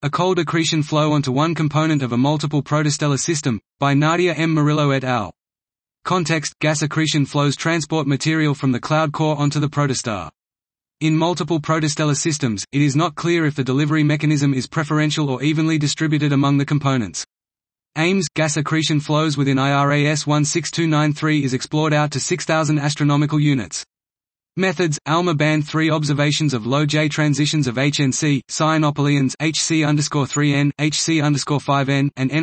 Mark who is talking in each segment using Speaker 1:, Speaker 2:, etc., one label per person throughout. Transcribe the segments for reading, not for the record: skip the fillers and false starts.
Speaker 1: A cold accretion flow onto one component of a multiple protostellar system, by Nadia M. Murillo et al. Context: gas accretion flows transport material from the cloud core onto the protostar. In multiple protostellar systems, it is not clear if the delivery mechanism is preferential or evenly distributed among the components. AIMS gas accretion flows within IRAS 16293 is explored out to 6,000 astronomical units. Methods: ALMA band 3 observations of low J transitions of HNC, cyanopolyans HC_3N, HC_5N, and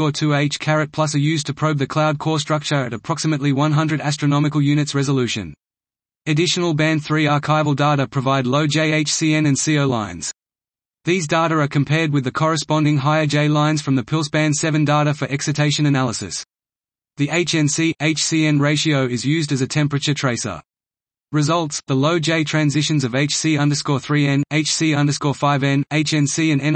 Speaker 1: N_2H+ are used to probe the cloud core structure at approximately 100 astronomical units resolution. Additional band 3 archival data provide low J HCN and CO lines. These data are compared with the corresponding higher J lines from the Pulse band 7 data for excitation analysis. The HNC/HCN ratio is used as a temperature tracer. Results: the low J transitions of HC_3N, HC_5N, HNC and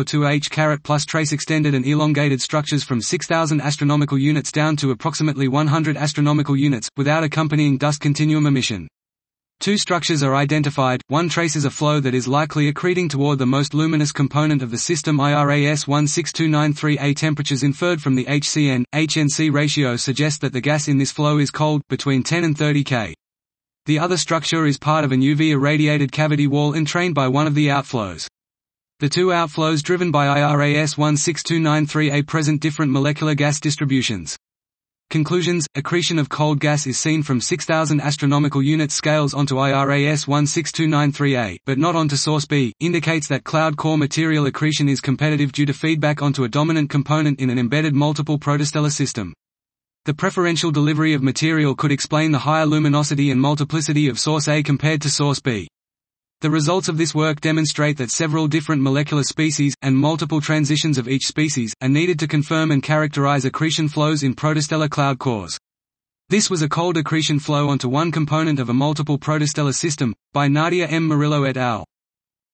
Speaker 1: N_2H+ trace extended and elongated structures from 6,000 astronomical units down to approximately 100 astronomical units, without accompanying dust continuum emission. Two structures are identified, one traces a flow that is likely accreting toward the most luminous component of the system IRAS 16293A. Temperatures inferred from the HCN/HNC ratio suggest that the gas in this flow is cold, between 10 and 30 K. The other structure is part of an UV-irradiated cavity wall entrained by one of the outflows. The two outflows driven by IRAS 16293A present different molecular gas distributions. Conclusions: accretion of cold gas is seen from 6,000 astronomical units scales onto IRAS 16293A, but not onto source B, indicates that cloud core material accretion is competitive due to feedback onto a dominant component in an embedded multiple protostellar system. The preferential delivery of material could explain the higher luminosity and multiplicity of source A compared to source B. The results of this work demonstrate that several different molecular species, and multiple transitions of each species, are needed to confirm and characterize accretion flows in protostellar cloud cores. This was a cold accretion flow onto one component of a multiple protostellar system, by Nadia M. Murillo et al.